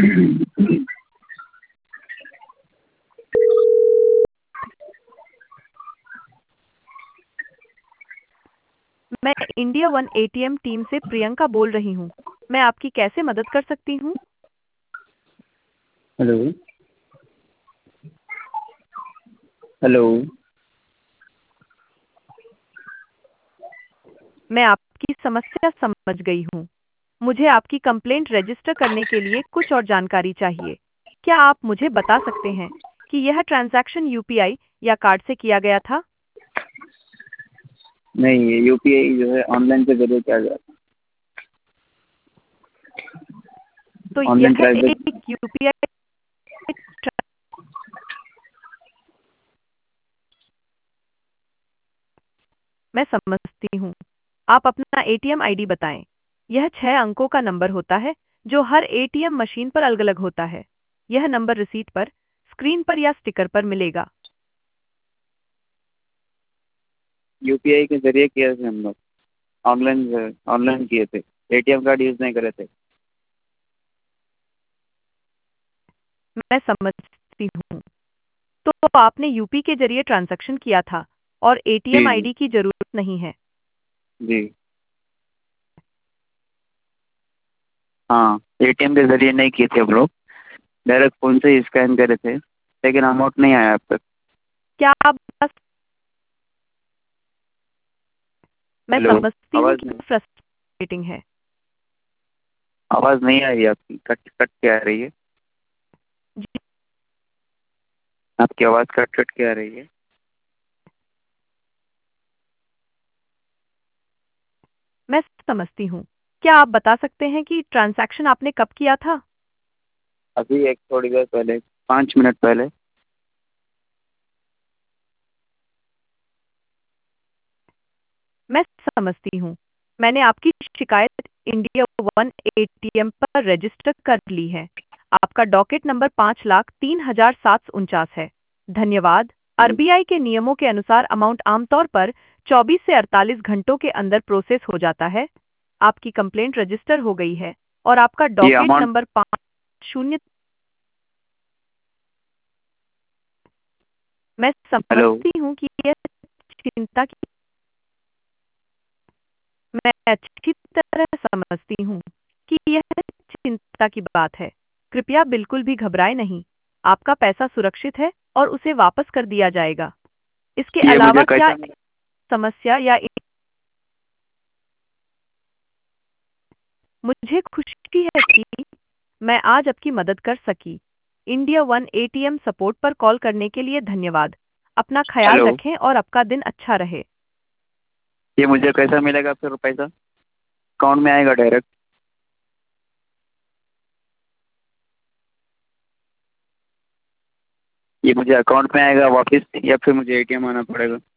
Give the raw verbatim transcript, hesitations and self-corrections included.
मैं India one ATM team से प्रियंका बोल रही हूँ। मैं आपकी कैसे मदद कर सकती हूँ? हेलो। हेलो। मैं आपकी समस्या समझ गई हूँ। मुझे आपकी कंप्लेंट रजिस्टर करने के लिए कुछ और जानकारी चाहिए। क्या आप मुझे बता सकते हैं कि यह ट्रांजैक्शन यूपीआई या कार्ड से किया गया था? नहीं, ये यूपीआई जो है ऑनलाइन के जरिए किया गया था। तो ऑनलाइन यह प्राइवेट। एक यूपीआई मैं समझती हूँ। आप अपना एटीएम आईडी बताएं। यह छह अंकों का नंबर होता है जो हर एटीएम मशीन पर अलग-अलग होता है। यह नंबर रिसीट पर, स्क्रीन पर या स्टिकर पर मिलेगा। यूपीआई के जरिए किए थे हम लोग। ऑनलाइन ऑनलाइन किए थे। एटीएम कार्ड यूज़ नहीं करे थे। मैं समझती हूँ। तो आपने यूपी के जरिए ट्रांजैक्शन किया था और एटीएम जी जी आईडी की जरूरत नहीं है। जी। हाँ, एटीएम के जरिए नहीं किए थे हम लोग। डायरेक्ट फ़ोन से ही स्कैन करे थे, लेकिन अमाउंट नहीं आया अब तक। क्या आप बस मैं हेलो। समझती हूँ आवाज़ कि नहीं फ्रस्ट्रेटिंग है। आवाज़ नहीं आ रही है आपकी, कट कट के आ रही है। जी, आपकी आवाज़ कट कट के आ रही है। मैं समझती हूँ। क्या आप बता सकते हैं कि ट्रांजैक्शन आपने कब किया था? अभी एक थोड़ी देर पहले, पाँच मिनट पहले। मैं समझती हूँ। मैंने आपकी शिकायत इंडिया वन एटीएम पर रजिस्टर कर ली है। आपका डॉकेट नंबर पाँच लाख तीन हजार सात सौ उनचास है। धन्यवाद। जी। आरबीआई के नियमों के अनुसार अमाउंट आमतौर पर चौबीस से अड़तालीस घंटों के अंदर प्रोसेस हो जाता है। आपकी कंप्लेंट रजिस्टर हो गई है और आपका ये डॉकेट अमाउंट। नंबर पाँच शून्य मैं हेलो। समझती हूँ कि यह चिंता की मैं अच्छी तरह समझती हूँ कि यह चिंता की बात है। कृपया बिल्कुल भी घबराएं नहीं। आपका पैसा सुरक्षित है और उसे वापस कर दिया जाएगा। इसके ये मुझे अलावा क्या कैसा मिला? समस्या या मुझे खुशी है कि मैं आज आपकी मदद कर सकी। इंडिया वन एटीएम सपोर्ट पर कॉल करने के लिए धन्यवाद। अपना ख्याल हेलो। रखें और आपका दिन अच्छा रहे। ये मुझे कैसा मिलेगा फिर पैसा? अकाउंट में आएगा डायरेक्ट? ये मुझे अकाउंट में आएगा वापस, या फिर मुझे एटीएम आना पड़ेगा?